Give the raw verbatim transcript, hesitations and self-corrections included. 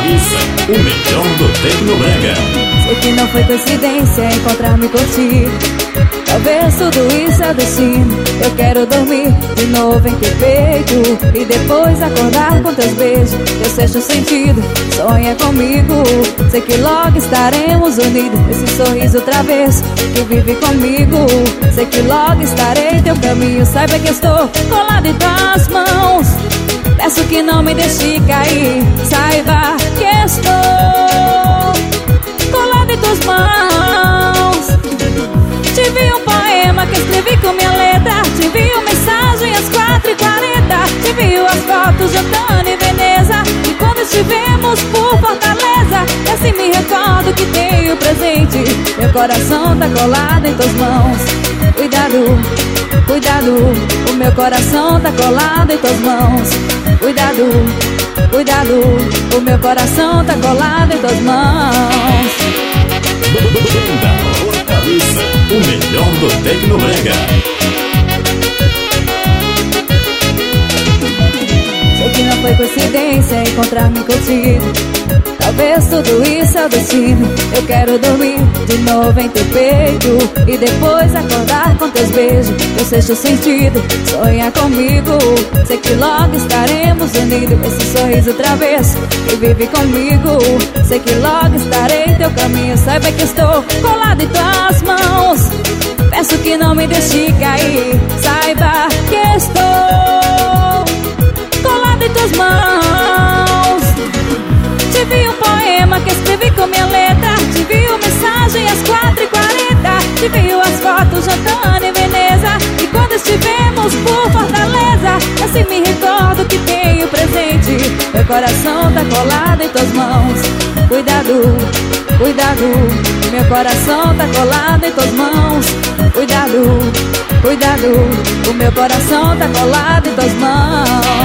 Hortaliça, o melhor do Tecnobrega. Sei que não foi coincidência encontrar-me contigo. Talvez tudo isso é destino. Eu quero dormir de novo em teu peito e depois acordar com teus beijos. Teu sexto sentido, sonha comigo. Sei que logo estaremos unidos. Esse sorriso travesso que vive comigo. Sei que logo estarei em teu caminho. Saiba que estou colado em tuas mãos. Peço que não me deixe cair. Saiba que estou colado em tuas mãos. Te envio um poema que escrevi com minha letra. Te envio mensagem às quatro e quarenta. Te envio as fotos jantando em Veneza e quando estivemos por Fortaleza. E assim me recordo que tenho presente. Meu coração tá colado em tuas mãos. Cuidado, cuidado, o meu coração tá colado em tuas mãos. Cuidado, cuidado, o meu coração tá colado em tuas mãos. Banda Hortaliça, o melhor do Tecnobrega. Sei que não foi coincidência encontrar-me contigo. Talvez tudo isso é o destino. Eu quero dormir de novo em teu peito e depois acordar com teus beijos. Teu sexto sentido, sonha comigo. Sei que logo estaremos unidos. Esse sorriso travesso que vive comigo. Sei que logo estarei em teu caminho. Saiba que estou colado em tuas mãos. Peço que não me deixe cair. Saiba que estou colado em tuas mãos. Te envio um poema que escrevi com minha letra. Te envio mensagem às quatro e quarenta. Te envio as fotos jantando em Veneza e quando estivemos por Fortaleza. Assim me recordo que tenho presente. Meu coração tá colado em tuas mãos. Cuidado, cuidado, meu coração tá colado em tuas mãos. Cuidado, cuidado, o meu coração tá colado em tuas mãos.